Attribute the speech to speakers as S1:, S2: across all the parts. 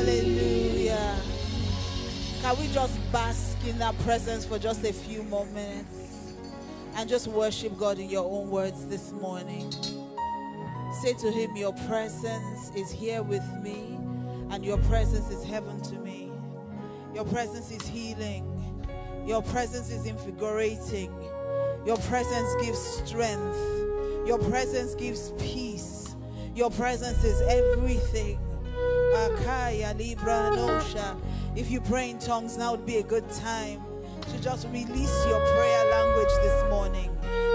S1: Hallelujah. Can we just bask in that presence for just a few more minutes and just worship God in your own words this morning? Say to him, your presence is here with me, and your presence is heaven to me. Your presence is healing. Your presence is invigorating. Your presence gives strength. Your presence gives peace. Your presence is everything. If you pray in tongues, now would be a good time to just release your prayer language this morning.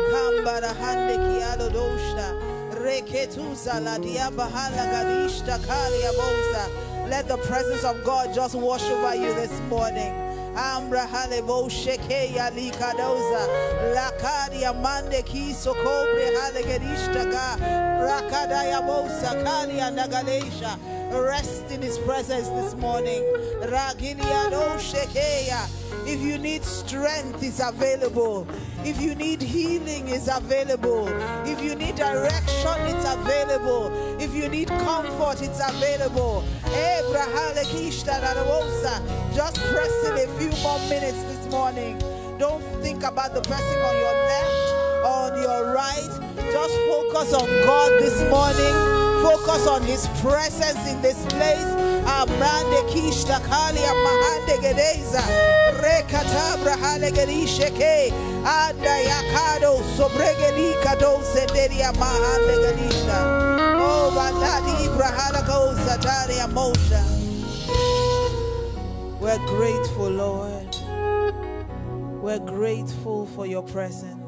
S1: Let the presence of God just wash over you this morning. Ambra halebo sheke ya likadoza lakadia mande kiso kobre halegerishta ga rakada ya bosa kalia nagalesha. Rest in his presence this morning. Ragilia no shekeya. If you need strength, it's available. If you need healing, it's available. If you need direction, it's available. If you need comfort, it's available. Just press in a few more minutes this morning. Don't think about the person on your left or on your right. Just focus on God this morning. Focus on his presence in this place. Amrande kishta kalia mahande gedeza rekatabra halegerisheke anda yakado sobregeli kado senderia mahande gedisha. Oh baladi brahalako sataria mosha. We're grateful, Lord. We're grateful for your presence.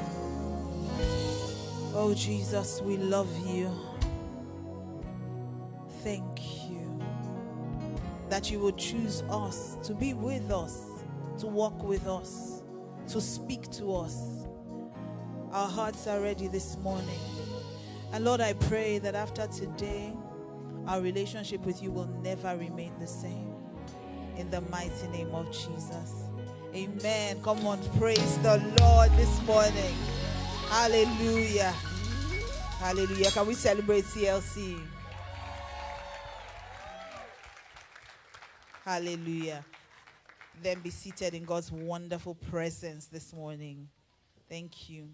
S1: Oh Jesus, we love you. Thank you that you would choose us, to be with us, to walk with us, to speak to us. Our hearts are ready this morning. And Lord, I pray that after today, our relationship with you will never remain the same. In the mighty name of Jesus. Amen. Come on, praise the Lord this morning. Hallelujah. Hallelujah. Can we celebrate CLC? Hallelujah. Then be seated in God's wonderful presence this morning. Thank you.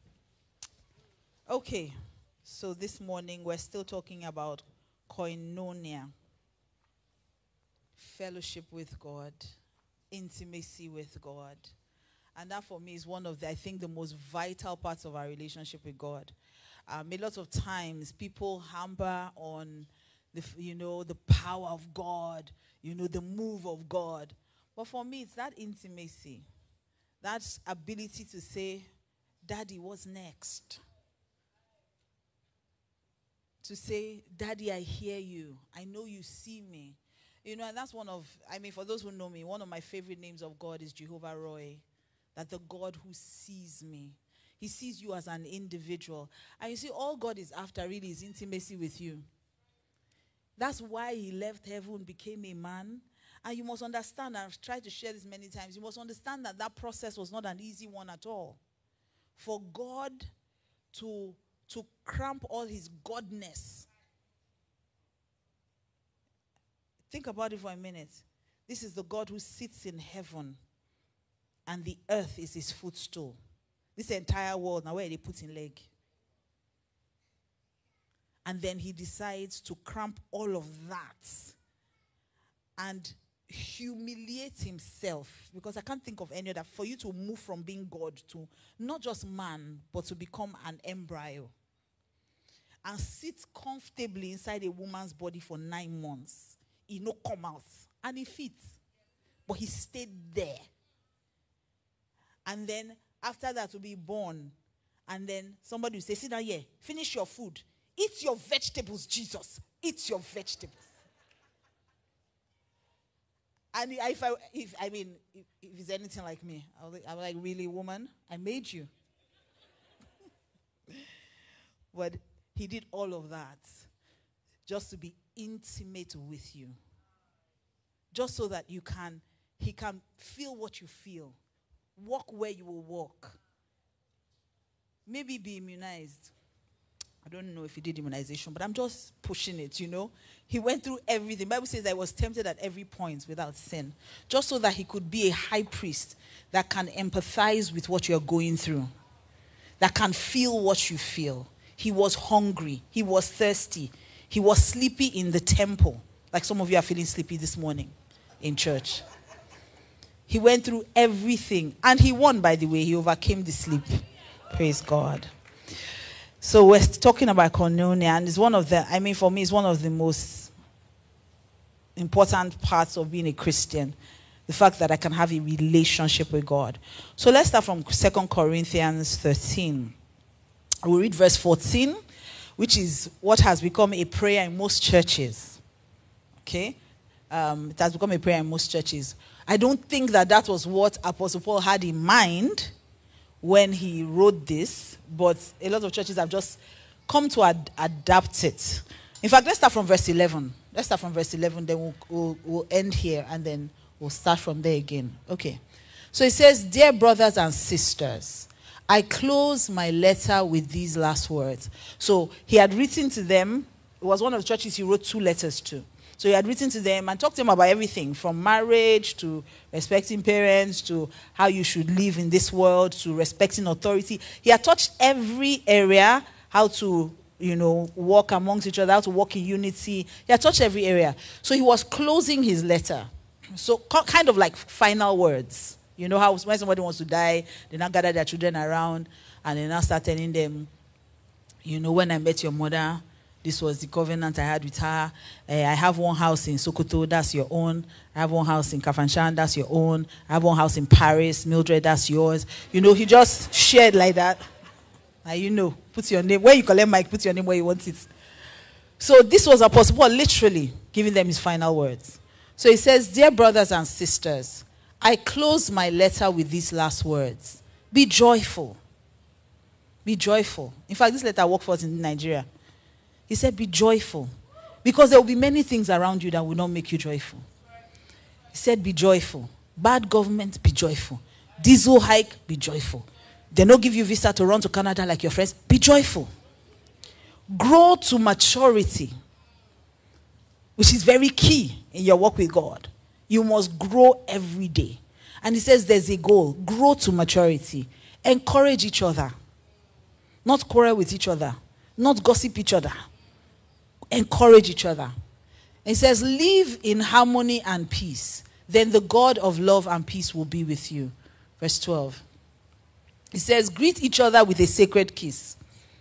S1: Okay, so this morning we're still talking about koinonia, fellowship with God, intimacy with God. And that for me is one of the, I think, the most vital parts of our relationship with God. A lot of times people hamper on the power of God, the move of God. But for me, it's that intimacy, that ability to say, Daddy, what's next? To say, Daddy, I hear you. I know you see me. And that's for those who know me, one of my favorite names of God is Jehovah Roy. That the God who sees me. He sees you as an individual. And you see, all God is after really is intimacy with you. That's why he left heaven, became a man. And you must understand, I've tried to share this many times, you must understand that that process was not an easy one at all. For God to cramp all his godness. Think about it for a minute. This is the God who sits in heaven, and the earth is his footstool. This entire world, now where they put in leg. And then he decides to cramp all of that and humiliate himself. Because I can't think of any other. For you to move from being God to not just man, but to become an embryo. And sit comfortably inside a woman's body for 9 months. He no come out. And he fits. But he stayed there. And then after that to be born. And then somebody will say, sit down here. Finish your food. Eat your vegetables, Jesus. Eat your vegetables. And if it's anything like me, I'm like, really, woman? I made you. But he did all of that just to be intimate with you. Just so that he can feel what you feel. Walk where you will walk. Maybe be immunized. I don't know if he did immunization, but I'm just pushing it, He went through everything. The Bible says that he was tempted at every point without sin, just so that he could be a high priest that can empathize with what you're going through, that can feel what you feel. He was hungry. He was thirsty. He was sleepy in the temple, like some of you are feeling sleepy this morning in church. He went through everything, and he won, by the way. He overcame the sleep. Praise God. So we're talking about koinonia, and it's for me, it's one of the most important parts of being a Christian. The fact that I can have a relationship with God. So let's start from 2 Corinthians 13. We'll read verse 14, which is what has become a prayer in most churches. Okay? It has become a prayer in most churches. I don't think that was what Apostle Paul had in mind when he wrote this, but a lot of churches have just come to adapt it. In fact, let's start from verse 11. Then we'll end here, and then we'll start from there again. Okay. So it says, "Dear brothers and sisters, I close my letter with these last words." So he had written to them. It was one of the churches he wrote 2 letters to. So he had written to them and talked to them about everything, from marriage to respecting parents to how you should live in this world to respecting authority. He had touched every area, how to, walk amongst each other, how to walk in unity. He had touched every area. So he was closing his letter. So kind of like final words. You know how when somebody wants to die, they now gather their children around and they now start telling them, when I met your mother, this was the covenant I had with her. I have one house in Sokoto, that's your own. I have one house in Kafanchan, that's your own. I have one house in Paris, Mildred, that's yours. He just shared like that. And put your name. Where you collect mic, put your name where you want it. So this was Apostle Paul literally giving them his final words. So he says, "Dear brothers and sisters, I close my letter with these last words. Be joyful. Be joyful." In fact, this letter worked for us in Nigeria. He said, "Be joyful." Because there will be many things around you that will not make you joyful. He said, "Be joyful. Bad government, be joyful. Diesel hike, be joyful. They don't give you visa to run to Canada like your friends. Be joyful. Grow to maturity," which is very key in your walk with God. You must grow every day. And he says there's a goal. Grow to maturity. Encourage each other. Not quarrel with each other. Not gossip each other. Encourage each other. It says, "Live in harmony and peace. Then the God of love and peace will be with you." Verse 12. It says, "Greet each other with a sacred kiss."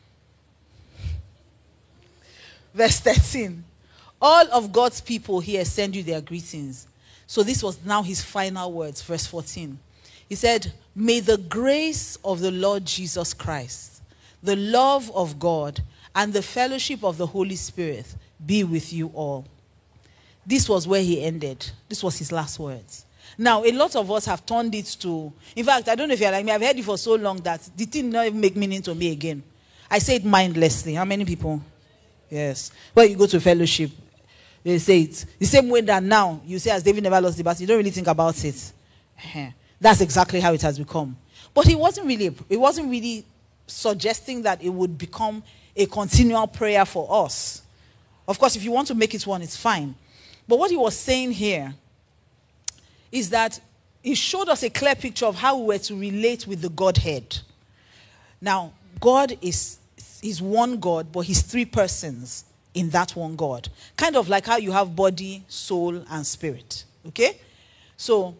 S1: Verse 13. "All of God's people here send you their greetings." So this was now his final words. Verse 14. He said, "May the grace of the Lord Jesus Christ, the love of God, and the fellowship of the Holy Spirit be with you all." This was where he ended. This was his last words. Now, a lot of us have turned it to, in fact, I don't know if you're like me, I've heard it for so long that the thing not even make meaning to me again. I say it mindlessly. How many people? Yes. When you go to fellowship, they say it. The same way that now, you say, as David never lost the battle, you don't really think about it. That's exactly how it has become. But it wasn't really suggesting that it would become a continual prayer for us. Of course, if you want to make it one, it's fine. But what he was saying here is that he showed us a clear picture of how we were to relate with the Godhead. Now, God is one God, but he's 3 persons in that one God. Kind of like how you have body, soul, and spirit. Okay? So,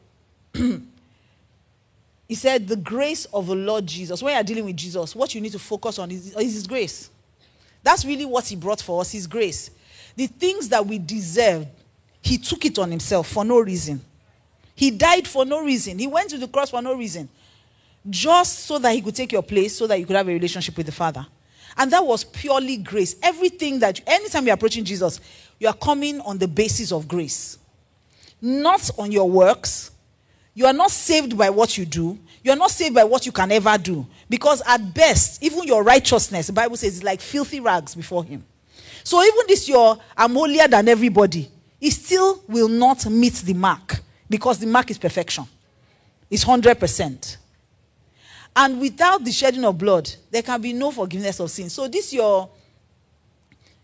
S1: he said, the grace of the Lord Jesus. When you're dealing with Jesus, what you need to focus on is his grace. That's really what he brought for us, his grace. The things that we deserved, he took it on himself for no reason. He died for no reason. He went to the cross for no reason. Just so that he could take your place, so that you could have a relationship with the Father. And that was purely grace. Everything that, anytime you're approaching Jesus, you are coming on the basis of grace. Not on your works. You are not saved by what you do. You are not saved by what you can ever do. Because at best, even your righteousness, the Bible says, is like filthy rags before him. So even this I'm holier than everybody, it still will not meet the mark. Because the mark is perfection. It's 100%. And without the shedding of blood, there can be no forgiveness of sin. So this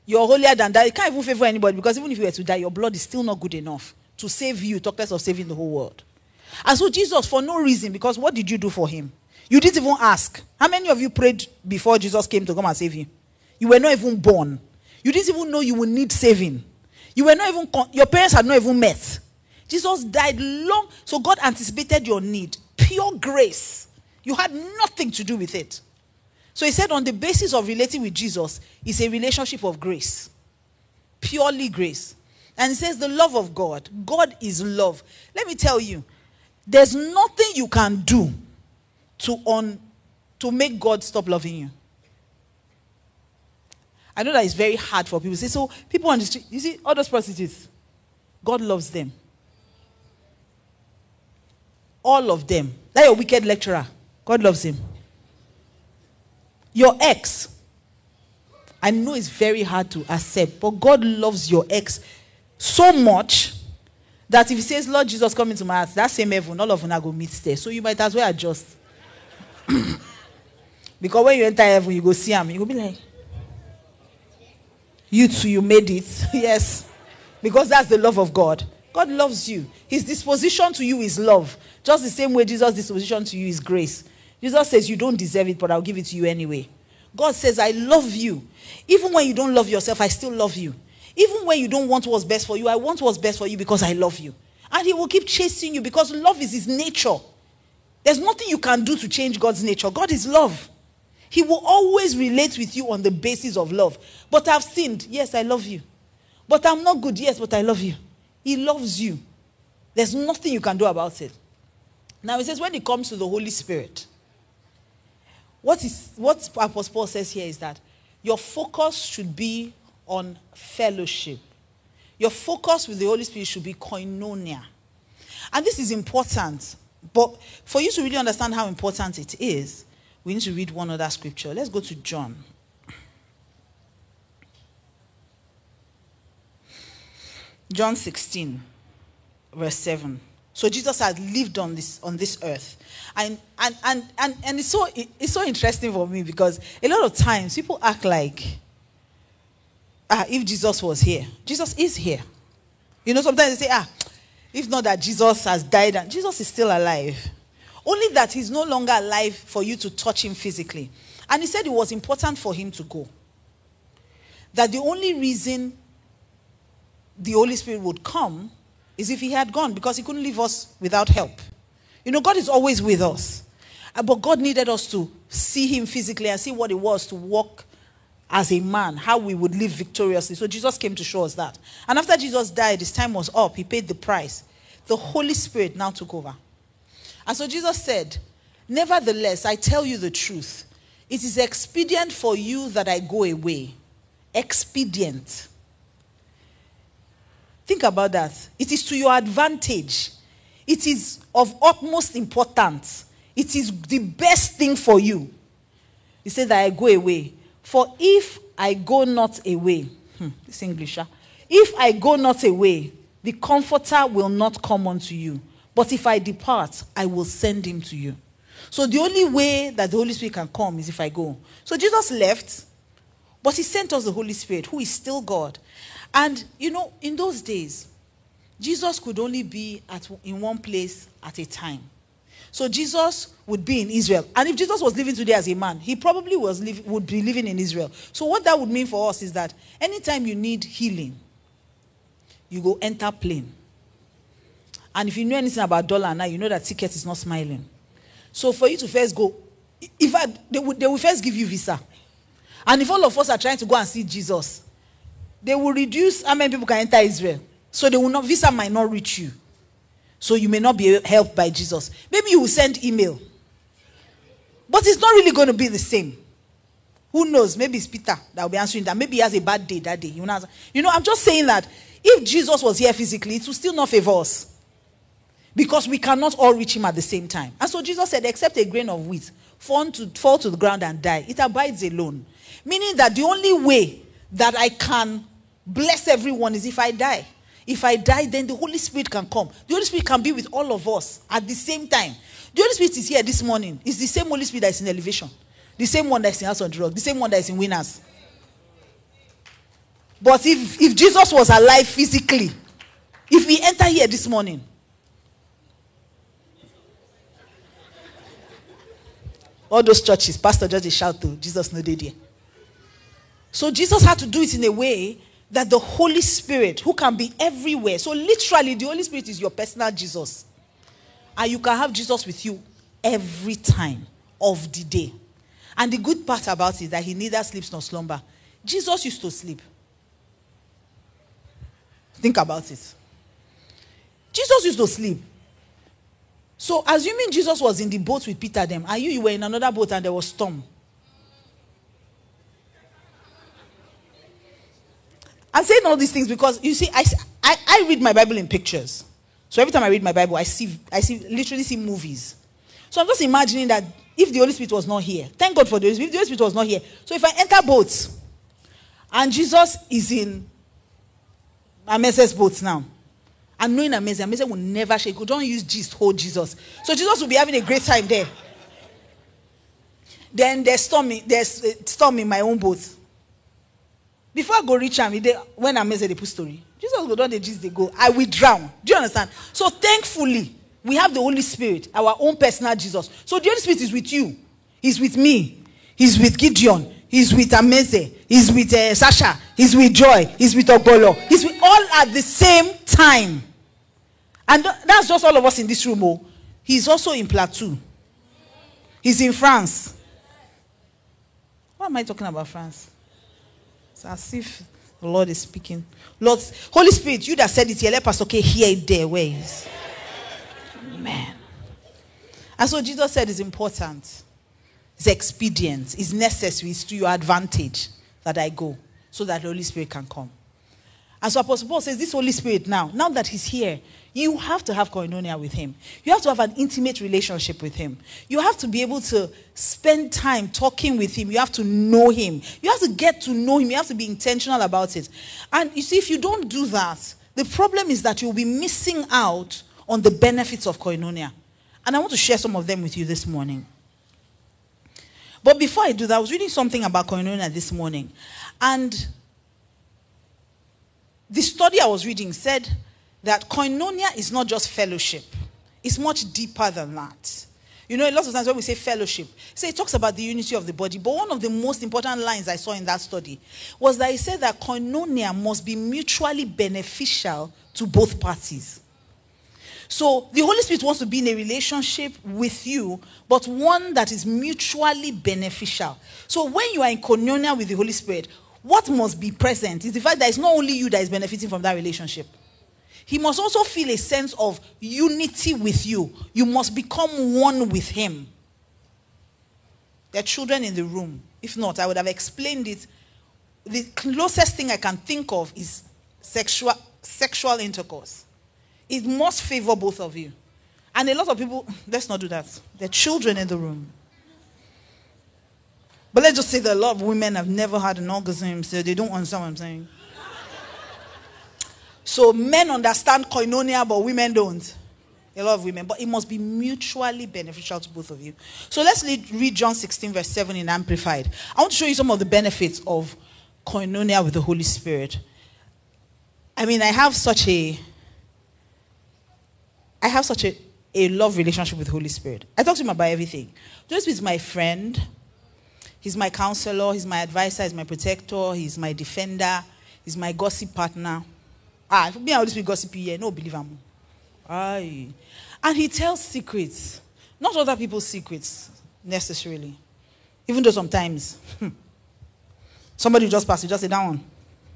S1: You're holier than that. You can't even favor anybody, because even if you were to die, your blood is still not good enough to save you, talk less of saving the whole world. And so Jesus, for no reason, because what did you do for him? You didn't even ask. How many of you prayed before Jesus came to come and save you? You were not even born. You didn't even know you would need saving. You were not even, your parents had not even met. Jesus died long, so God anticipated your need. Pure grace. You had nothing to do with it. So he said, on the basis of relating with Jesus, it's a relationship of grace. Purely grace. And he says the love of God. God is love. Let me tell you, there's nothing you can do to make God stop loving you. I know that it's very hard for people to say, so people on the street, you see, all those prostitutes, God loves them. All of them. That your wicked lecturer, God loves him. Your ex, I know it's very hard to accept, but God loves your ex so much that if he says, Lord Jesus, come into my heart, that same heaven, all of them are going to meet there. So you might as well adjust. Because when you enter heaven, you go see him. You go be like, you too, you made it. Yes. Because that's the love of God. God loves you. His disposition to you is love. Just the same way Jesus' disposition to you is grace. Jesus says, you don't deserve it, but I'll give it to you anyway. God says, I love you. Even when you don't love yourself, I still love you. Even when you don't want what's best for you, I want what's best for you because I love you. And he will keep chasing you because love is his nature. There's nothing you can do to change God's nature. God is love. He will always relate with you on the basis of love. But I've sinned. Yes, I love you. But I'm not good. Yes, but I love you. He loves you. There's nothing you can do about it. Now it says when it comes to the Holy Spirit, what Apostle Paul says here is that your focus should be on fellowship. Your focus with the Holy Spirit should be koinonia. And this is important. But for you to really understand how important it is, we need to read one other scripture. Let's go to John. John 16, verse 7. So Jesus had lived on this earth. And it's so interesting for me because a lot of times people act like if Jesus was here. Jesus is here. You know, sometimes they say, if not that Jesus has died, and Jesus is still alive. Only that he's no longer alive for you to touch him physically. And he said it was important for him to go. That the only reason the Holy Spirit would come is if he had gone, because he couldn't leave us without help. You know, God is always with us. But God needed us to see him physically and see what it was to walk as a man, how we would live victoriously. So Jesus came to show us that. And after Jesus died, his time was up. He paid the price. The Holy Spirit now took over. And so Jesus said, nevertheless, I tell you the truth. It is expedient for you that I go away. Expedient. Think about that. It is to your advantage. It is of utmost importance. It is the best thing for you. He said that I go away. For if I go not away, this English, if I go not away, the Comforter will not come unto you. But if I depart, I will send him to you. So the only way that the Holy Spirit can come is if I go. So Jesus left, but he sent us the Holy Spirit, who is still God. And, you know, in those days, Jesus could only be in one place at a time. So Jesus would be in Israel. And if Jesus was living today as a man, he probably would be living in Israel. So what that would mean for us is that anytime you need healing, you go enter plane. And if you know anything about dollar now, you know that ticket is not smiling. So for you to first go, they will first give you visa. And if all of us are trying to go and see Jesus, they will reduce how many people can enter Israel. So visa might not reach you. So you may not be helped by Jesus. Maybe you will send email. But it's not really going to be the same. Who knows? Maybe it's Peter that will be answering that. Maybe he has a bad day that day. You know, I'm just saying that if Jesus was here physically, it will still not favor us. Because we cannot all reach him at the same time. And so Jesus said, except a grain of wheat fall to the ground and die, it abides alone. Meaning that the only way that I can bless everyone is if I die. If I die, then the Holy Spirit can come. The Holy Spirit can be with all of us at the same time. The Holy Spirit is here this morning. It's the same Holy Spirit that is in Elevation. The same one that is in House on the Rock. The same one that is in Winners. But if Jesus was alive physically, if we enter here this morning, all those churches, pastor just shout to Jesus no dey there. So Jesus had to do it in a way that the Holy Spirit, who can be everywhere, so literally the Holy Spirit is your personal Jesus, and you can have Jesus with you every time of the day. And the good part about it is that he neither sleeps nor slumber. Jesus used to sleep. Think about it. Jesus used to sleep. So assuming Jesus was in the boat with Peter them, and you were in another boat and there was storm. I'm saying all these things because, you see, I read my Bible in pictures. So every time I read my Bible, I literally see movies. So I'm just imagining that if the Holy Spirit was not here, thank God for the Holy Spirit, if the Holy Spirit was not here. So if I enter boats, and Jesus is in Amese's boat now, and knowing Amese will never shake. You don't use Jesus, hold Jesus. So Jesus will be having a great time there. Then there's storm in my own boat. Before I go reach him, when Amese they put story, Jesus go down the Jesus they go. I will drown. Do you understand? So thankfully, we have the Holy Spirit, our own personal Jesus. So the Holy Spirit is with you. He's with me. He's with Gideon. He's with Amese. He's with Sasha. He's with Joy. He's with Ogbolo. He's with all at the same time. And that's just all of us in this room. Oh. He's also in Plateau. He's in France. Why am I talking about France? It's as if the Lord is speaking. Lord, Holy Spirit, you that said it here, let Pastor K hear it there. Where is? Man. And so Jesus said it's important. It's expedient. It's necessary. It's to your advantage that I go so that the Holy Spirit can come. And so Apostle Paul says this Holy Spirit now that he's here, you have to have koinonia with him. You have to have an intimate relationship with him. You have to be able to spend time talking with him. You have to know him. You have to get to know him. You have to be intentional about it. And you see, if you don't do that, the problem is that you'll be missing out on the benefits of koinonia. And I want to share some of them with you this morning. But before I do that, I was reading something about koinonia this morning. And the study I was reading said that koinonia is not just fellowship. It's much deeper than that. You know, a lot of times when we say fellowship, it talks about the unity of the body. But one of the most important lines I saw in that study was that it said that koinonia must be mutually beneficial to both parties. So the Holy Spirit wants to be in a relationship with you, but one that is mutually beneficial. So when you are in koinonia with the Holy Spirit, what must be present is the fact that it's not only you that is benefiting from that relationship. He must also feel a sense of unity with you. You must become one with him. There are children in the room. If not, I would have explained it. The closest thing I can think of is sexual intercourse. It must favor both of you. And a lot of people, let's not do that. There are children in the room. But let's just say that a lot of women have never had an orgasm, so they don't understand what I'm saying. So men understand koinonia, but women don't. A lot of women. But it must be mutually beneficial to both of you. So let's read John 16 verse 7 in Amplified. I want to show you some of the benefits of koinonia with the Holy Spirit. I mean, I have such a love relationship with the Holy Spirit. I talk to him about everything. The Holy Spirit is my friend. He's my counselor. He's my advisor. He's my protector. He's my defender. He's my gossip partner. If me and Holy Spirit gossip here, no believe him. Aye. And he tells secrets. Not other people's secrets, necessarily. Even though sometimes, somebody just passed, you just say that one.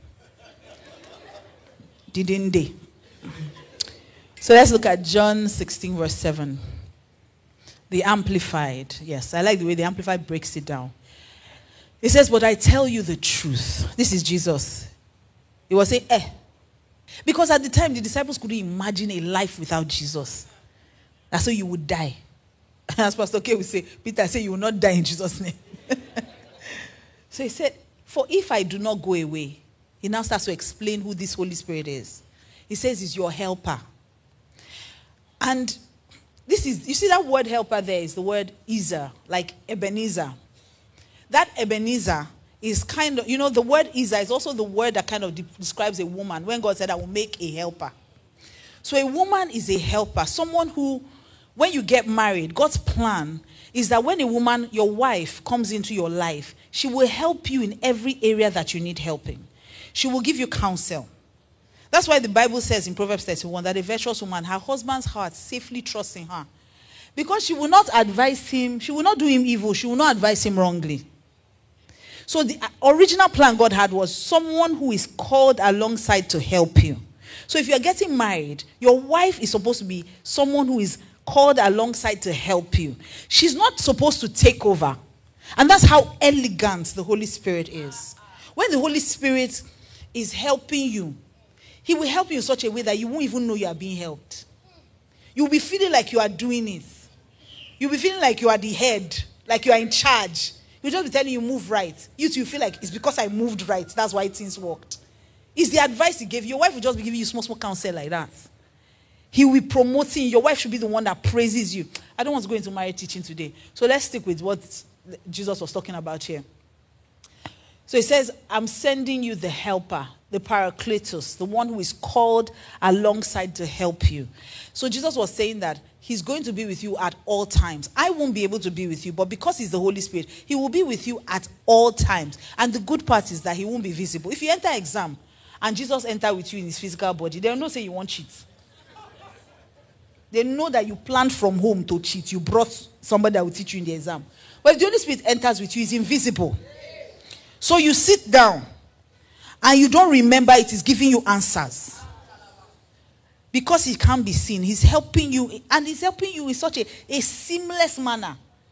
S1: Didn't they? So let's look at John 16 verse 7. The Amplified. Yes, I like the way the Amplified breaks it down. It says, but I tell you the truth. This is Jesus. He was saying, because at the time, the disciples couldn't imagine a life without Jesus. That's how you would die. As Pastor K would say, Peter said, you will not die in Jesus' name. So he said, for if I do not go away, he now starts to explain who this Holy Spirit is. He says he's your helper. And this is, you see that word helper there is the word Ezer, like Ebenezer. That Ebenezer is kind of, the word Isa is also the word that kind of describes a woman. When God said, I will make a helper. So a woman is a helper. Someone who, when you get married, God's plan is that when a woman, your wife, comes into your life, she will help you in every area that you need helping. She will give you counsel. That's why the Bible says in Proverbs 31 that a virtuous woman, her husband's heart safely trusts in her. Because she will not advise him, she will not do him evil, she will not advise him wrongly. So the original plan God had was someone who is called alongside to help you. So if you're getting married, your wife is supposed to be someone who is called alongside to help you. She's not supposed to take over. And that's how elegant the Holy Spirit is. When the Holy Spirit is helping you, he will help you in such a way that you won't even know you are being helped. You'll be feeling like you are doing it. You'll be feeling like you are the head, like you are in charge. You'll just be telling you move right. You feel like it's because I moved right. That's why things worked. It's the advice he gave you. Your wife will just be giving you small counsel like that. He will be promoting. Your wife should be the one that praises you. I don't want to go into marriage teaching today. So let's stick with what Jesus was talking about here. So he says, I'm sending you the helper, the Paracletus, the one who is called alongside to help you. So Jesus was saying that he's going to be with you at all times. I won't be able to be with you, but because he's the Holy Spirit, he will be with you at all times. And the good part is that he won't be visible. If you enter exam and Jesus enter with you in his physical body, they'll not say you won't cheat. They know that you planned from home to cheat. You brought somebody that will teach you in the exam. But if the Holy Spirit enters with you, he's invisible. So you sit down and you don't remember it is giving you answers. Because he can't be seen. He's helping you. And he's helping you in such a seamless manner.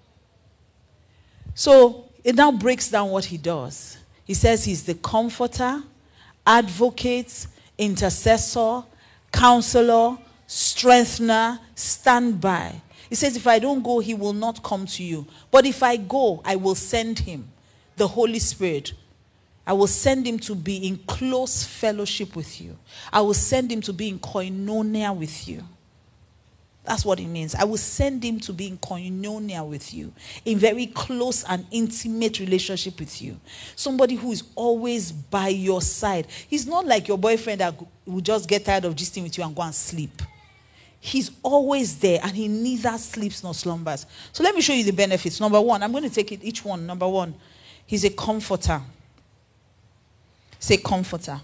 S1: So it now breaks down what he does. He says he's the comforter, advocate, intercessor, counselor, strengthener, standby. He says if I don't go, he will not come to you. But if I go, I will send him, the Holy Spirit. I will send him to be in close fellowship with you. I will send him to be in koinonia with you. That's what it means. I will send him to be in koinonia with you. In very close and intimate relationship with you. Somebody who is always by your side. He's not like your boyfriend that will just get tired of gisting with you and go and sleep. He's always there and he neither sleeps nor slumbers. So let me show you the benefits. Number one, I'm going to take it each one. Number one, he's a comforter. Say comforter.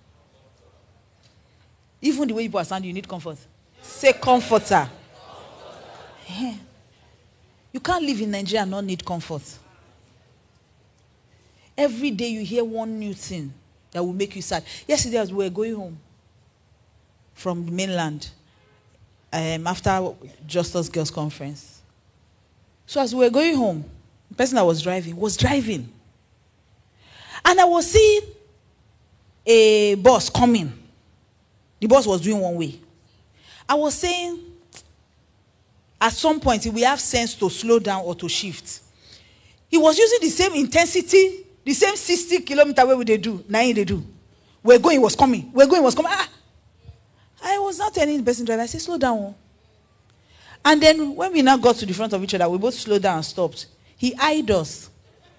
S1: Even the way people are sounding, you need comfort. Say comforter. Yeah. You can't live in Nigeria and not need comfort. Every day you hear one new thing that will make you sad. Yesterday as we were going home from the mainland after Justus Girls Conference. So as we were going home, the person that was driving. And I was seeing a bus coming. The bus was doing one way. I was saying, at some point, he will have sense to slow down or to shift. He was using the same intensity, the same 60 kilometer way they do. Now they do. We're going, was coming. We're going, was coming. I was not telling the person driver. I said, slow down. And then when we now got to the front of each other, we both slowed down and stopped. He eyed us.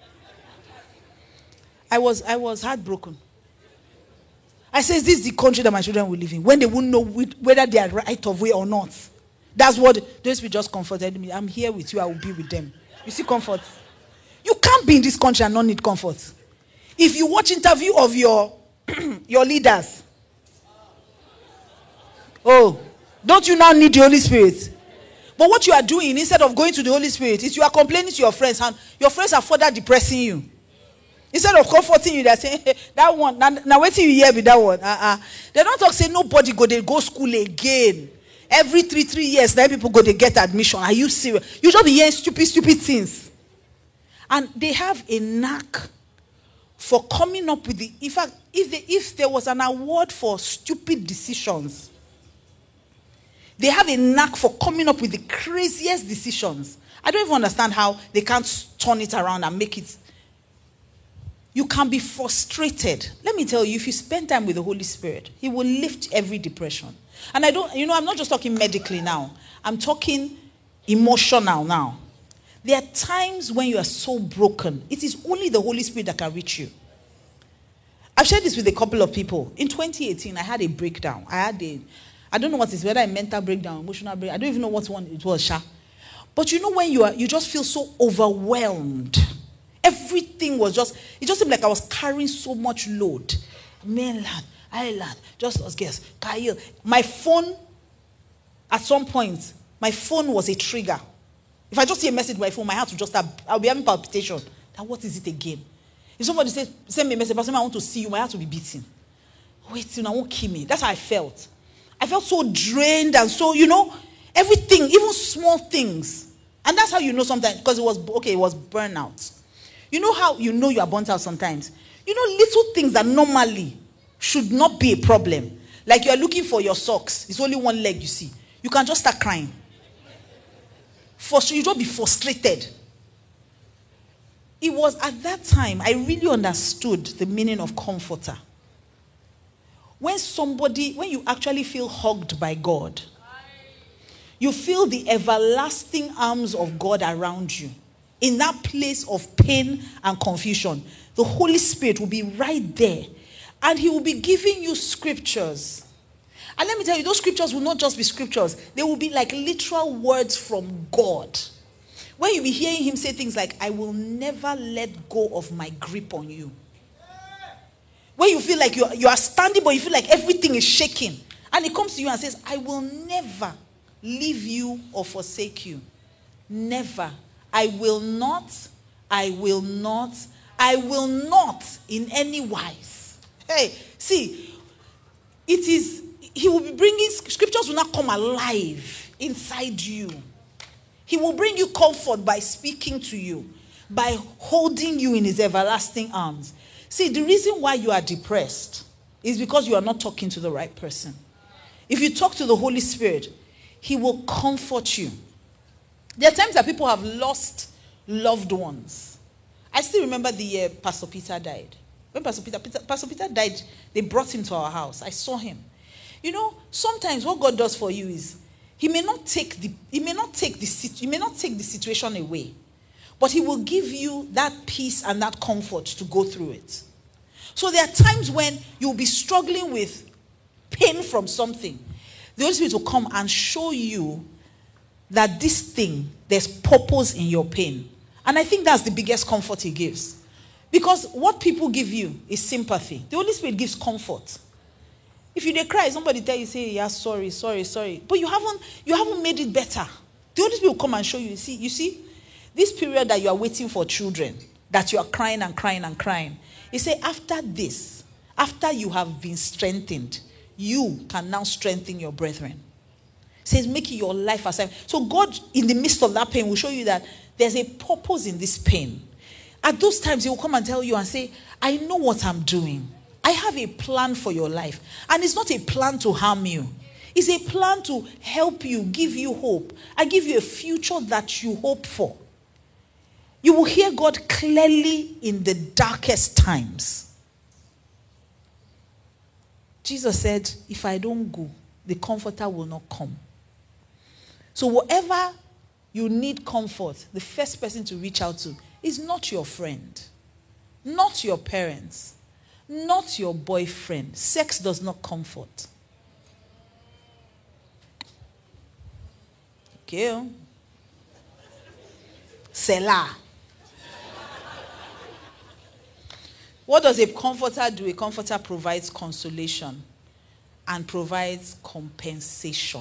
S1: I was heartbroken. I said, this is the country that my children will live in. When they won't know whether they are right of way or not. That's what those people just comforted me. I'm here with you. I will be with them. You see comfort? You can't be in this country and not need comfort. If you watch interview of your leaders, oh, don't you now need the Holy Spirit? But what you are doing instead of going to the Holy Spirit is you are complaining to your friends and your friends are further depressing you. Instead of comforting you, they're saying, hey, that one, now wait till you hear me, that one. They don't talk, say, nobody they go school again. Every 3 years, then people they get admission. Are you serious? You just be hearing stupid things. And they have a knack for coming up with in fact, if there was an award for stupid decisions, they have a knack for coming up with the craziest decisions. I don't even understand how they can't turn it around and make it. You can be frustrated. Let me tell you, if you spend time with the Holy Spirit, he will lift every depression. And I'm not just talking medically now. I'm talking emotional now. There are times when you are so broken. It is only the Holy Spirit that can reach you. I've shared this with a couple of people. In 2018, I had a breakdown. I don't know what it is, whether a mental breakdown, emotional breakdown. I don't even know what one it was, Sha. But you know when you just feel so overwhelmed. Everything was it just seemed like I was carrying so much load. Mainland, island, just us guess. Kyle. My phone, at some point, my phone was a trigger. If I just see a message on my phone, my heart will just start, I'll be having palpitation. Now what is it again? If somebody send me a message, Pastor, I want to see you, my heart will be beating. Wait, I won't kill me. That's how I felt. I felt so drained and so, everything, even small things. And that's how you know sometimes, because it was burnout. You know how you know you are burnt out sometimes? Little things that normally should not be a problem. Like you are looking for your socks. It's only one leg you see. You can just start crying. You don't be frustrated. It was at that time I really understood the meaning of comforter. When you actually feel hugged by God, you feel the everlasting arms of God around you. In that place of pain and confusion, the Holy Spirit will be right there. And he will be giving you scriptures. And let me tell you, those scriptures will not just be scriptures. They will be like literal words from God. When you'll be hearing him say things like, I will never let go of my grip on you. When you feel like you are standing, but you feel like everything is shaking. And he comes to you and says, I will never leave you or forsake you. Never. I will not in any wise. Hey, see, he will be bringing, scriptures will not come alive inside you. He will bring you comfort by speaking to you, by holding you in his everlasting arms. See, the reason why you are depressed is because you are not talking to the right person. If you talk to the Holy Spirit, he will comfort you. There are times that people have lost loved ones. I still remember the year Pastor Peter died. When Pastor Peter died, they brought him to our house. I saw him. Sometimes what God does for you is he may not take the situation away, but he will give you that peace and that comfort to go through it. So there are times when you'll be struggling with pain from something. The Holy Spirit will come and show you that this thing, there's purpose in your pain. And I think that's the biggest comfort he gives. Because what people give you is sympathy. The Holy Spirit gives comfort. If you cry, somebody tell you, say, yeah, sorry. But you haven't made it better. The Holy Spirit will come and show you. You see, this period that you are waiting for children, that you are crying and crying and crying. He said, after this, after you have been strengthened, you can now strengthen your brethren. He says, make your life assignment. So God, in the midst of that pain, will show you that there's a purpose in this pain. At those times, he will come and tell you and say, I know what I'm doing. I have a plan for your life. And it's not a plan to harm you. It's a plan to help you, give you hope. I give you a future that you hope for. You will hear God clearly in the darkest times. Jesus said, if I don't go, the comforter will not come. So whatever you need comfort, the first person to reach out to is not your friend, not your parents, not your boyfriend. Sex does not comfort. Okay. Selah. What does a comforter do? A comforter provides consolation and provides compensation.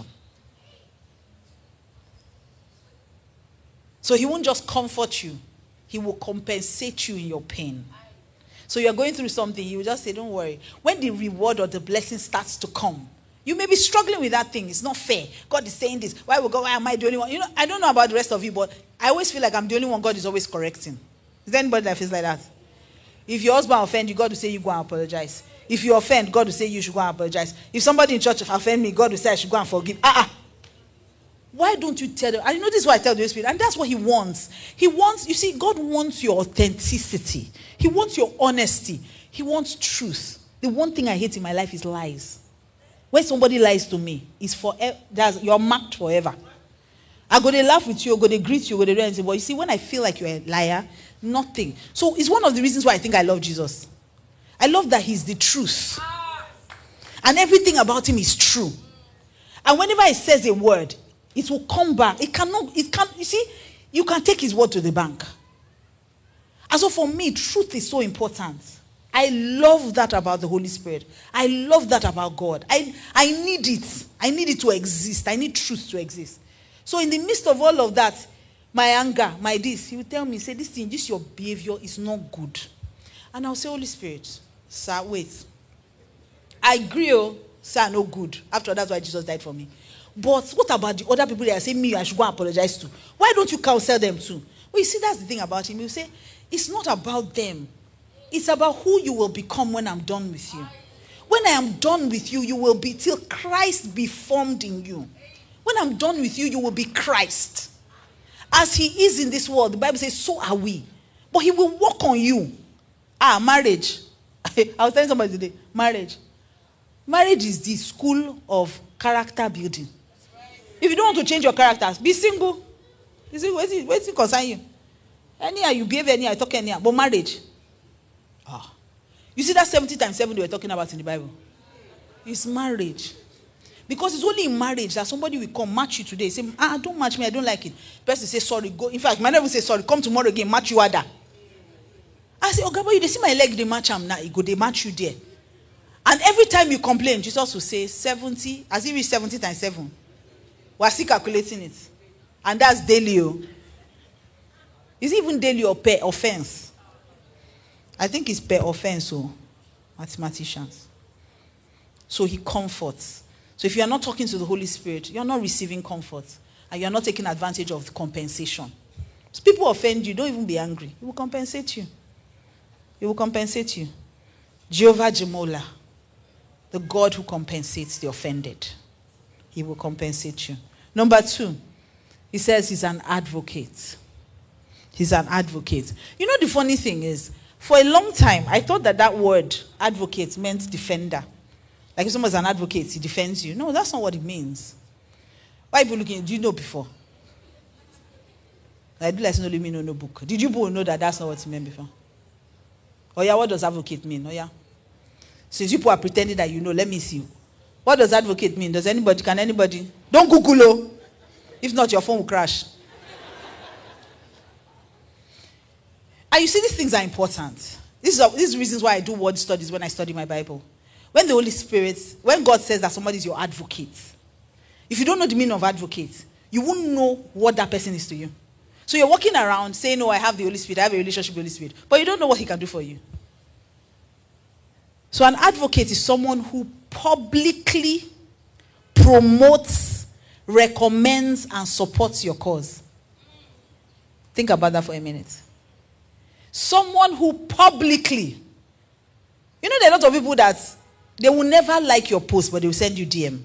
S1: So he won't just comfort you. He will compensate you in your pain. So you're going through something, he will just say, don't worry. When the reward or the blessing starts to come, you may be struggling with that thing. It's not fair. God is saying this. Why am I the only one? I don't know about the rest of you, but I always feel like I'm the only one God is always correcting. Is there anybody that feels like that? If your husband offends you, God will say you go and apologize. If you offend, God will say you should go and apologize. If somebody in church offend me, God will say I should go and forgive. Why don't you tell them? And this is what I tell the Holy Spirit. And that's what he wants. You see, God wants your authenticity. He wants your honesty. He wants truth. The one thing I hate in my life is lies. When somebody lies to me, you're marked forever. I go to laugh with you, I go to greet you, I go to do anything. But you see, when I feel like you're a liar, nothing. So it's one of the reasons why I think I love Jesus. I love that he's the truth. And everything about him is true. And whenever he says a word, it will come back. It can't, you see, you can take his word to the bank. And so for me, truth is so important. I love that about the Holy Spirit. I love that about God. I need it. I need it to exist. I need truth to exist. So in the midst of all of that, my anger, my this, he will tell me, say, this thing, this your behavior is not good. And I'll say, Holy Spirit, sir, wait. I agree, sir, no good. After that's why Jesus died for me. But what about the other people that are saying me I should go and apologize to? Why don't you counsel them too? Well, you see, that's the thing about him. You say, it's not about them. It's about who you will become when I'm done with you. When I am done with you, you will be till Christ be formed in you. When I'm done with you, you will be Christ. As he is in this world, the Bible says, so are we. But he will work on you. Marriage. I was telling somebody today, marriage. Marriage is the school of character building. If you don't want to change your characters, be single. Be single. What's it concern you? Anyhow, you behave anyhow, you talk anyhow. But marriage. You see that 70 times 7 they were talking about in the Bible? It's marriage. Because it's only in marriage that somebody will come match you today. Say, don't match me, I don't like it. Person say, sorry, go. In fact, my never say sorry, come tomorrow again, match you other. I say, Gabo, you they see my leg, they match am now. They match you there. And every time you complain, Jesus will say 70, as he reach 70 times 7. We're still calculating it. And that's daily. Is it even daily or per offense? I think it's per offense, mathematicians. So he comforts. So if you are not talking to the Holy Spirit, you're not receiving comfort. And you're not taking advantage of the compensation. So people offend you, don't even be angry. He will compensate you. He will compensate you. Jehovah Jemola, the God who compensates the offended. He will compensate you. Number 2, he says he's an advocate. He's an advocate. You know the funny thing is, for a long time, I thought that word, advocate, meant defender. Like if someone's an advocate, he defends you. No, that's not what it means. Why are you looking? Do you know before? I do like only me no book. Did you know that that's not what it meant before? Oh yeah, what does advocate mean? Oh yeah. Since you people are pretending that you know, let me see. What does advocate mean? Can anybody? Don't Google. If not, your phone will crash. And you see, these things are important. These are reasons why I do word studies when I study my Bible. When the Holy Spirit, when God says that somebody is your advocate, if you don't know the meaning of advocate, you won't know what that person is to you. So you're walking around saying, no, I have the Holy Spirit, I have a relationship with the Holy Spirit, but you don't know what he can do for you. So an advocate is someone who publicly promotes, recommends, and supports your cause. Think about that for a minute. Someone who publicly, you know, there are a lot of people that they will never like your post, but they will send you DM.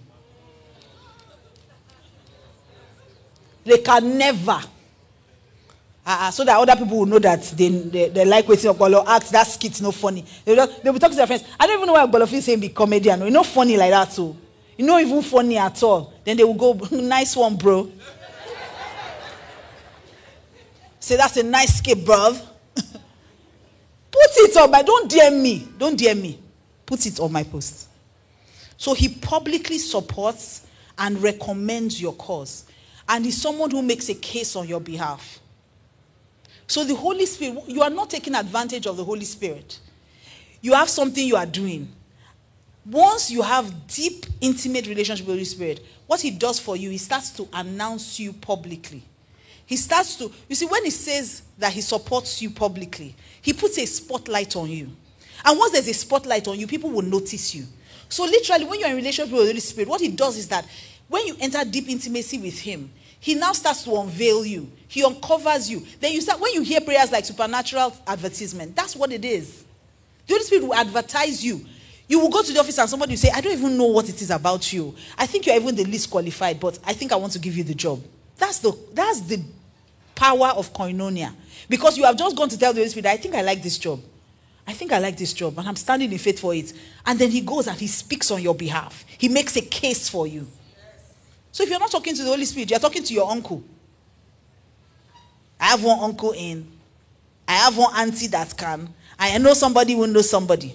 S1: They can never. So that other people will know that they like waiting Ogbolo act, that skit's not funny. They will talk to their friends. I don't even know why Ogbolo feels saying be comedian. It's not funny like that, so. It's not even funny at all. Then they will go, nice one, bro. Say, that's a nice skit, bruv. Put it on my, don't DM me. Don't DM me. Put it on my post. So he publicly supports and recommends your cause. And he's someone who makes a case on your behalf. So the Holy Spirit, you are not taking advantage of the Holy Spirit. You have something you are doing. Once you have deep, intimate relationship with the Holy Spirit, what he does for you, he starts to announce you publicly. He starts to, you see, when he says that he supports you publicly, he puts a spotlight on you. And once there's a spotlight on you, people will notice you. So literally, when you're in relationship with the Holy Spirit, what he does is that when you enter deep intimacy with him, he now starts to unveil you. He uncovers you. Then you start, when you hear prayers like supernatural advertisement, that's what it is. The Holy Spirit will advertise you. You will go to the office and somebody will say, I don't even know what it is about you. I think you're even the least qualified, but I think I want to give you the job. That's the power of koinonia. Because you have just gone to tell the Holy Spirit, I think I like this job. I think I like this job, and I'm standing in faith for it. And then he goes and he speaks on your behalf. He makes a case for you. So if you're not talking to the Holy Spirit, you're talking to your uncle. I have one uncle I have one auntie that can. I know somebody who knows somebody.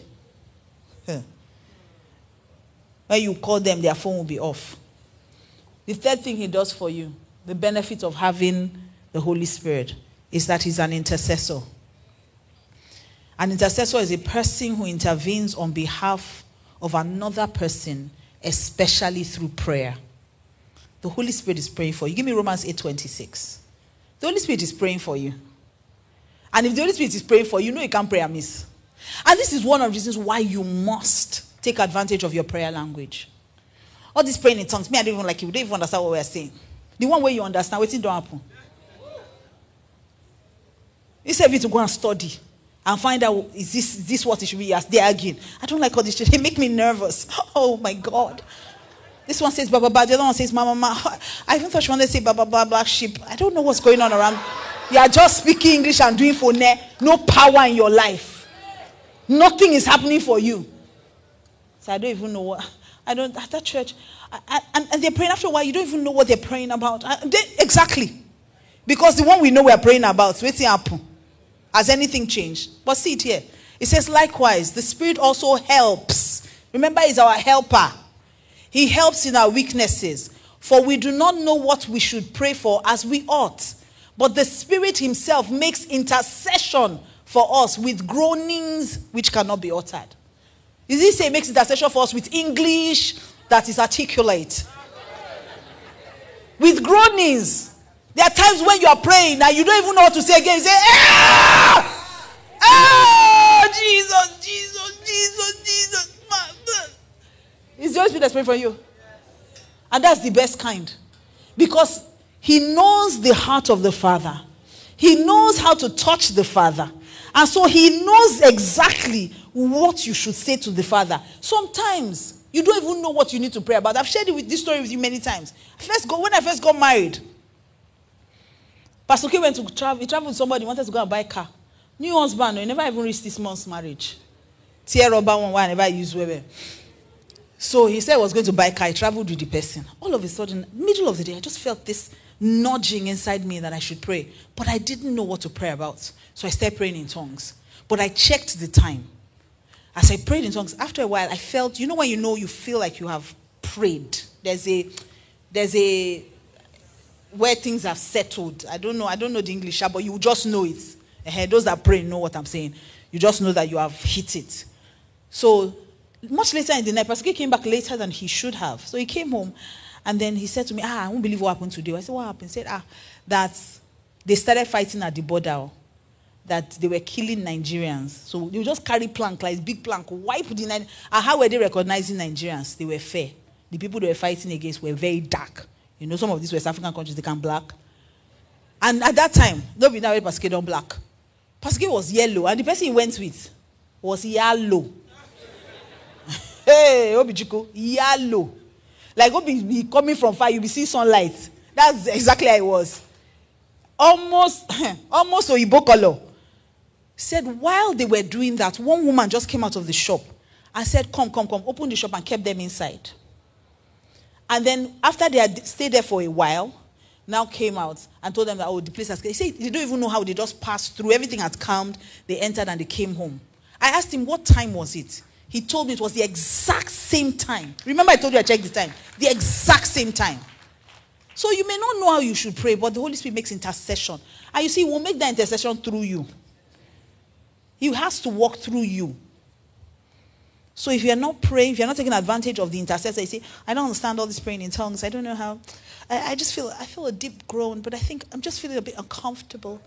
S1: When you call them, their phone will be off. The third thing he does for you, the benefit of having the Holy Spirit, is that he's an intercessor. An intercessor is a person who intervenes on behalf of another person, especially through prayer. The Holy Spirit is praying for you. Give me Romans 8:26. The Holy Spirit is praying for you. And if the Holy Spirit is praying for you, you know you can't pray amiss. And this is one of the reasons why you must take advantage of your prayer language. All this praying in tongues, me, I don't even like it. We don't even understand what we're saying. The one way you understand, what's it don't happen. Instead of you to go and study and find out, is this what it should be? Yes, they're arguing. I don't like all this shit. They make me nervous. Oh my God. This one says, blah, blah, blah. The other one says, mama. I even thought she wanted to say, blah, blah, blah, black sheep. I don't know what's going on around. You are just speaking English and doing phone. No power in your life. Nothing is happening for you. So I don't even know what. At that church. And they're praying after a while. You don't even know what they're praying about. Exactly. Because the one we know we're praying about, what's happen? Has anything changed? But see it here. It says, likewise, the Spirit also helps. Remember, he's our helper. He helps in our weaknesses. For we do not know what we should pray for as we ought. But the Spirit himself makes intercession for us with groanings which cannot be uttered. Does he say makes intercession for us with English that is articulate? With groanings. There are times when you are praying and you don't even know what to say again. You say, ah! Ah! Jesus, Jesus, Jesus, Jesus. It's the Holy Spirit that's praying for you. And that's the best kind. Because he knows the heart of the Father. He knows how to touch the Father. And so he knows exactly what you should say to the Father. Sometimes you don't even know what you need to pray about. I've shared this story with you many times. When I first got married, Pastor K went to travel. He traveled with somebody, wanted to go and buy a car. New husband, he never even reached this month's marriage. Tear rubber one, I never used Weber. So he said he was going to buy a car. He traveled with the person. All of a sudden, middle of the day, I just felt this nudging inside me that I should pray. But I didn't know what to pray about. So I started praying in tongues. But I checked the time. As I prayed in tongues, after a while, I felt, you know when you feel like you have prayed. There's a where things have settled. I don't know the English, but you just know it. Those that pray know what I'm saying. You just know that you have hit it. So much later in the night, Pastor K came back later than he should have. So he came home and then he said to me, I won't believe what happened today. I said, what happened? He said, that they started fighting at the border, that they were killing Nigerians. So they would just carry plank, like big plank, wipe the Nigerians. And how were they recognizing Nigerians? They were fair. The people they were fighting against were very dark. You know, some of these West African countries, they can black. And at that time, nobody now Pastor K don't black. Pastor K was yellow, and the person he went with was yellow. Hey, Obichiko, yellow. Like Obi coming from far, you be seeing sunlight. That's exactly how it was. Almost Oyibo color. Said while they were doing that, one woman just came out of the shop and said, come, open the shop, and kept them inside. And then after they had stayed there for a while, now came out and told them that, the place has... They say they don't even know how they just passed through. Everything had calmed. They entered and they came home. I asked him, what time was it? He told me it was the exact same time. Remember I told you I checked the time. The exact same time. So you may not know how you should pray, but the Holy Spirit makes intercession. And you see, he will make that intercession through you. He has to walk through you. So if you're not praying, if you're not taking advantage of the intercessor, you say, I don't understand all this praying in tongues. I don't know how. I feel a deep groan, but I think I'm just feeling a bit uncomfortable.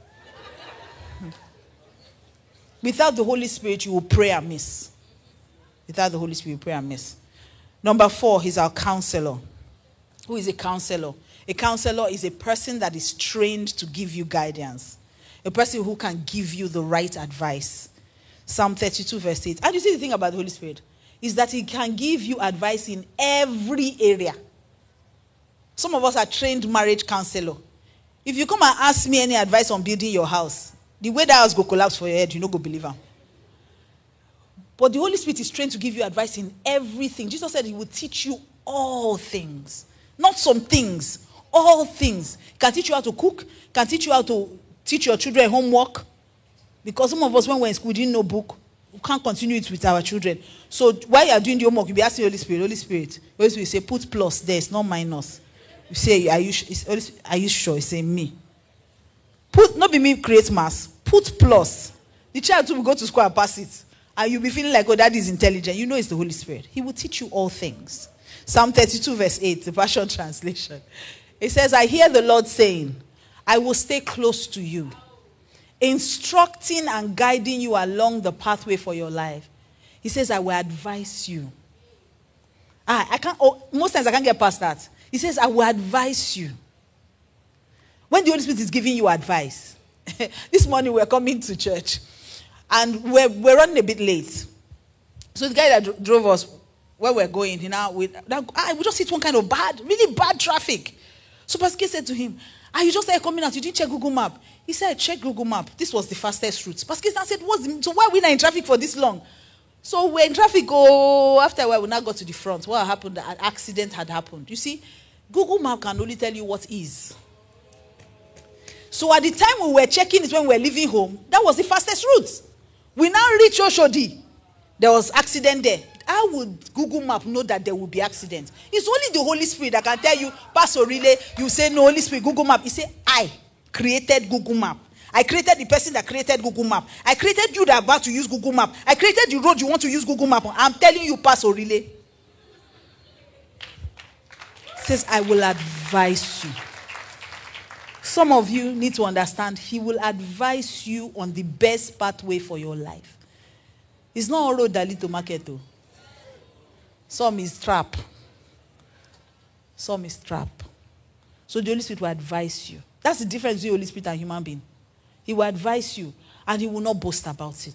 S1: Without the Holy Spirit, you will pray amiss. Without the Holy Spirit, you pray amiss. Number 4, he's our counselor. Who is a counselor? A counselor is a person that is trained to give you guidance. A person who can give you the right advice. Psalm 32 verse 8. And you see the thing about the Holy Spirit is that he can give you advice in every area. Some of us are trained marriage counselor. If you come and ask me any advice on building your house, the way that house go collapse for your head, you no go believe him. But the Holy Spirit is trained to give you advice in everything. Jesus said he will teach you all things. Not some things. All things. Can teach you how to cook. Can teach you how to teach your children homework. Because some of us, when we're in school, we didn't know book. We can't continue it with our children. So while you are doing the homework, you'll be asking Holy Spirit, Holy Spirit. Holy Spirit say, put plus there. It's not minus. You say, are you sure? You say, me. Not be me create mass. Put plus. The child too will go to school and pass it. And you'll be feeling like, oh, that is intelligent. You know it's the Holy Spirit. He will teach you all things. Psalm 32 verse 8, the Passion Translation. It says, I hear the Lord saying, I will stay close to you, instructing and guiding you along the pathway for your life. He says, I will advise you. Most times I can't get past that. He says, I will advise you. When the Holy Spirit is giving you advice. This morning we're coming to church. And we're running a bit late. So the guy that drove us where we're going, we just hit one kind of really bad traffic. So Pastor K said to him, you just started coming out. You didn't check Google Map. He said, check Google Map. This was the fastest route. Pastor K said, so why are we not in traffic for this long? So we're in traffic. After a while, we now got to the front. What happened? An accident had happened. You see, Google Map can only tell you what is. So at the time we were checking it when we were leaving home, that was the fastest route. We now reach Oshodi. There was accident there. How would Google Map know that there will be accident? It's only the Holy Spirit that can tell you, Pastor Relay, you say no, Holy Spirit, Google Map. He say, I created Google Map. I created the person that created Google Map. I created you that are about to use Google Map. I created the road you want to use Google Map on. I'm telling you, Pastor Relay. Says, I will advise you. Some of you need to understand, he will advise you on the best pathway for your life. It's not all road that lead to market, though. Some is trap. Some is trap. So the Holy Spirit will advise you. That's the difference between the Holy Spirit and human being. He will advise you, and he will not boast about it.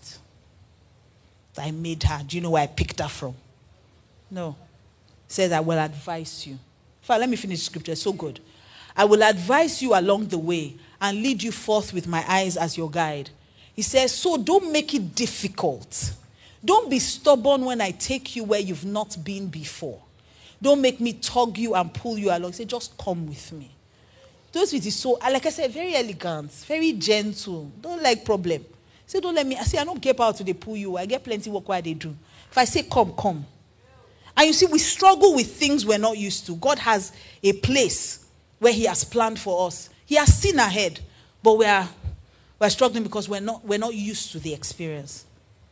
S1: I made her. Do you know where I picked her from? No. He says, I will advise you. Let me finish the scripture. It's so good. I will advise you along the way and lead you forth with my eyes as your guide. He says, so don't make it difficult. Don't be stubborn when I take you where you've not been before. Don't make me tug you and pull you along. Say, just come with me. Those with is so, like I said, very elegant, very gentle. Don't like problem. Say, don't let me. I say, I don't get power to they pull you. I get plenty work while they do. If I say, come, come. And you see, we struggle with things we're not used to. God has a place where he has planned for us. He has seen ahead, but we're struggling because we're not used to the experience.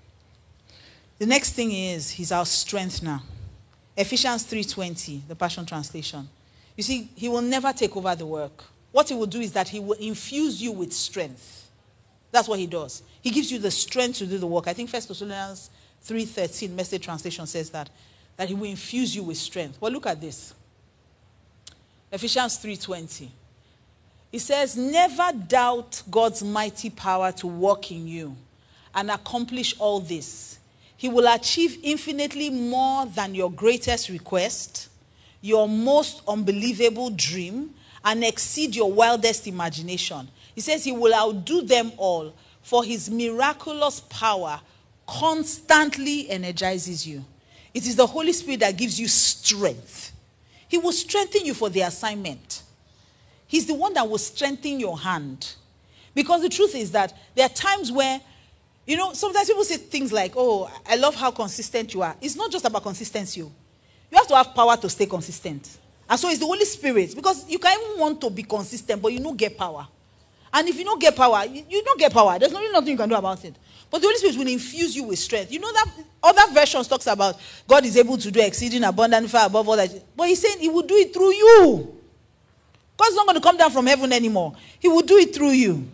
S1: The next thing is, he's our strength now. Ephesians 3:20, the Passion Translation. You see, he will never take over the work. What he will do is that he will infuse you with strength. That's what he does. He gives you the strength to do the work. I think 1 Thessalonians 3:13, Message Translation says that he will infuse you with strength. Well, look at this. Ephesians 3:20. It says, never doubt God's mighty power to work in you and accomplish all this. He will achieve infinitely more than your greatest request, your most unbelievable dream, and exceed your wildest imagination. He says he will outdo them all, for his miraculous power constantly energizes you. It is the Holy Spirit that gives you strength. He will strengthen you for the assignment. He's the one that will strengthen your hand. Because the truth is that there are times where, sometimes people say things like, oh, I love how consistent you are. It's not just about consistency. You have to have power to stay consistent. And so it's the Holy Spirit. Because you can even want to be consistent, but you don't get power. And if you don't get power, you don't get power. There's nothing you can do about it. But the Holy Spirit will infuse you with strength. You know that other versions talks about God is able to do exceeding abundant far above all that. But he's saying he will do it through you. God's not going to come down from heaven anymore. He will do it through you.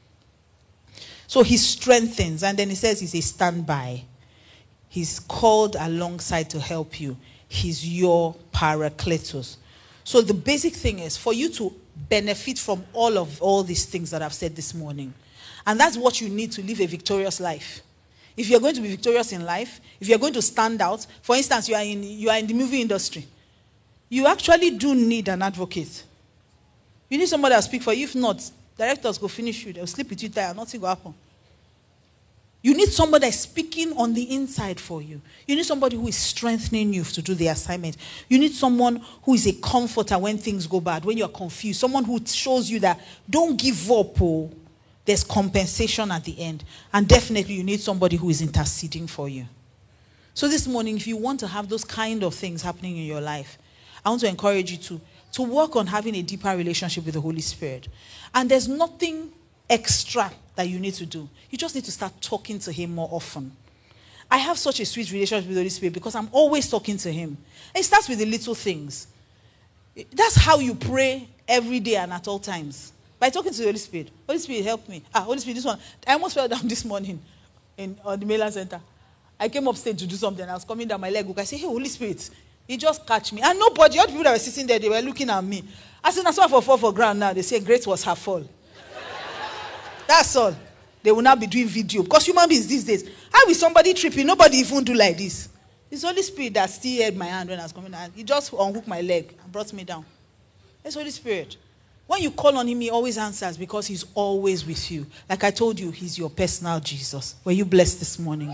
S1: So he strengthens. And then he says he's a standby. He's called alongside to help you. He's your Parakletos. So the basic thing is for you to benefit from all these things that I've said this morning. And that's what you need to live a victorious life. If you're going to be victorious in life, if you're going to stand out, for instance, you are in the movie industry, you actually do need an advocate. You need somebody to speak for you. If not, directors go finish you. They'll sleep with you tired. Nothing will happen. You need somebody that's speaking on the inside for you. You need somebody who is strengthening you to do the assignment. You need someone who is a comforter when things go bad, when you're confused. Someone who shows you that don't give up. Oh, there's compensation at the end. And definitely you need somebody who is interceding for you. So this morning, if you want to have those kind of things happening in your life, I want to encourage you to work on having a deeper relationship with the Holy Spirit. And there's nothing extra that you need to do. You just need to start talking to him more often. I have such a sweet relationship with the Holy Spirit because I'm always talking to him. It starts with the little things. That's how you pray every day and at all times. By talking to the Holy Spirit. Holy Spirit, help me. Holy Spirit, this one. I almost fell down this morning on the mainland center. I came upstairs to do something. I was coming down, my leg hook. I said, hey, Holy Spirit. He just catch me. And nobody, all the people that were sitting there, they were looking at me. I said, I saw her fall for ground now. They say, great was her fall. That's all. They will now be doing video. Because human beings these days, how is somebody tripping? Nobody even do like this. It's Holy Spirit that still held my hand when I was coming down. He just unhooked my leg and brought me down. It's Holy Spirit. When you call on him, he always answers because he's always with you. Like I told you, he's your personal Jesus. Were you blessed this morning?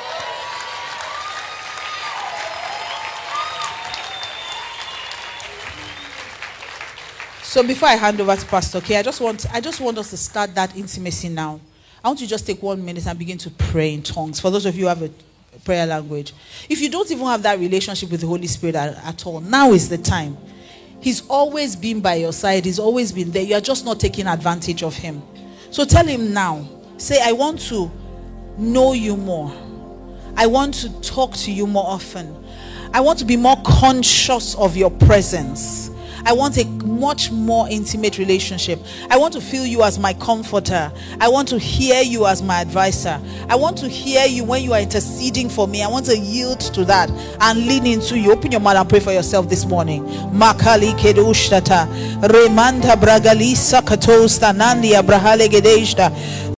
S1: So before I hand over to Pastor K, I just want us to start that intimacy now. I want you to just take 1 minute and begin to pray in tongues. For those of you who have a prayer language. If you don't even have that relationship with the Holy Spirit at all, now is the time. He's always been by your side. He's always been there. You are just not taking advantage of him. So tell him now. Say, I want to know you more. I want to talk to you more often. I want to be more conscious of your presence. I want a much more intimate relationship. I want to feel you as my comforter. I want to hear you as my advisor. I want to hear you when you are interceding for me. I want to yield to that and lean into you. Open your mouth and pray for yourself this morning. Makali kedushtata remanda bragalisa katosta nandi abrahale gedeshta.